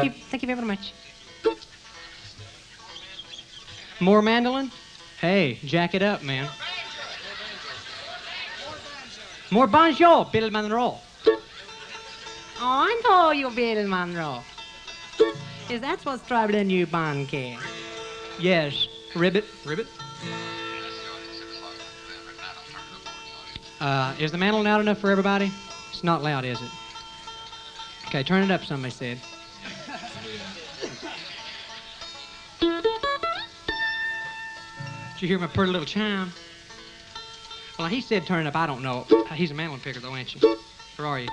Thank you very much. More mandolin? Hey, jack it up, man. More banjo, Bill Monroe. Oh, I know you, Bill Monroe. Is that what's troubling you, Bonky? Yes. Ribbit? Ribbit? Is the mandolin loud enough for everybody? It's not loud, is it? Okay, turn it up, somebody said. Did you hear my pretty little chime? Well, he said turn it up. I don't know. He's a mandolin picker, though, ain't you? Or are you?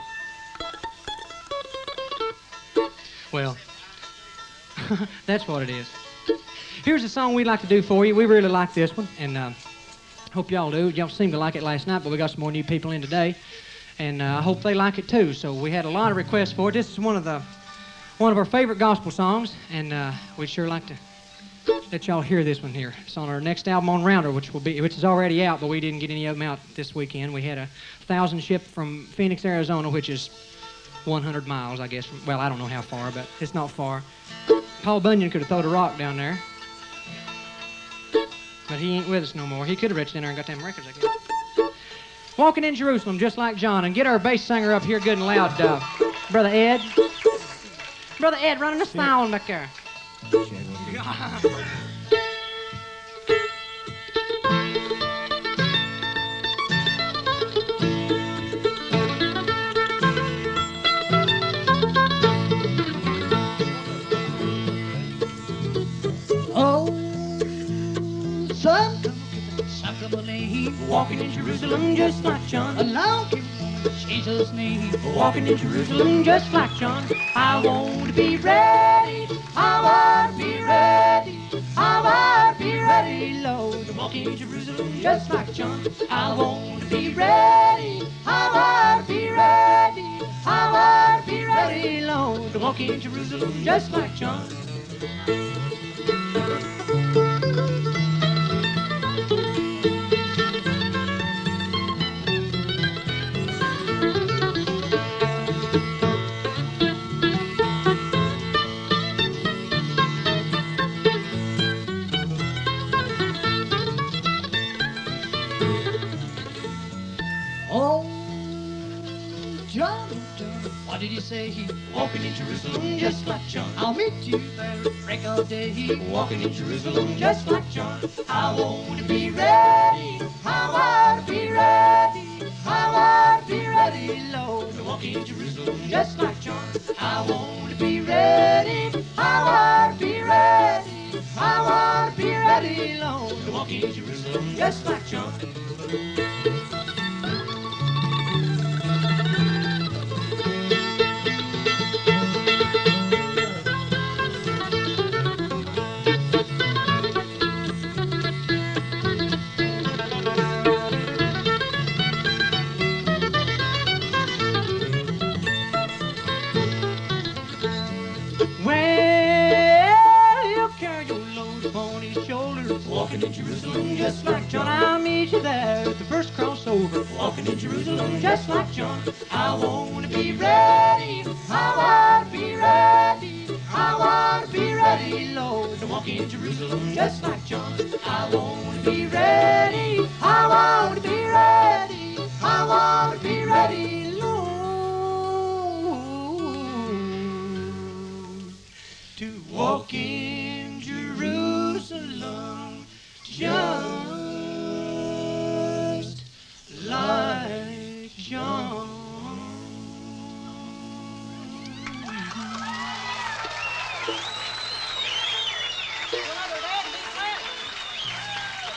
Well, that's what it is. Here's a song we'd like to do for you. We really like this one, and hope y'all do. Y'all seemed to like it last night, but we got some more new people in today, and I hope they like it too. So we had a lot of requests for it. This is one of our favorite gospel songs, and we'd sure like to let y'all hear this one here. It's on our next album on Rounder, which is already out, but we didn't get any of them out this weekend. We had 1,000 shipped from Phoenix, Arizona, which is 100 miles, I guess. Well, I don't know how far, but it's not far. Paul Bunyan could have thrown a rock down there, but he ain't with us no more. He could have reached in there and got them records, I guess. Walking in Jerusalem, just like John. And get our bass singer up here good and loud, Brother Ed. Brother Ed, running the sound back there. Walking in Jerusalem just like John. Along Jesus' name. Walking in Jerusalem just like John. I want to be ready. I want to be ready. I want to be ready, Lord. Walking in Jerusalem just like John. I want to be ready. I want to be ready. I want to be ready, Lord. Walking in Jerusalem just like John. What did he say? Walking in Jerusalem just like John. I'll meet you there at break of day. Walking in Jerusalem just like John. I want to be ready. I want to be ready. I want to be ready, Lord. Walking in Jerusalem just like John. I want to be ready. I want to be ready. I want to be ready, Lord. Walking in Jerusalem just like John. Walking in Jerusalem just like John. I'll meet you there at the first crossover. Walking in Jerusalem just like John. I want to be ready. I want to be ready. I want to be ready, Lord. Walking in Jerusalem just like John. I want to be ready. I want to be ready. I want to be ready, Lord. To walk in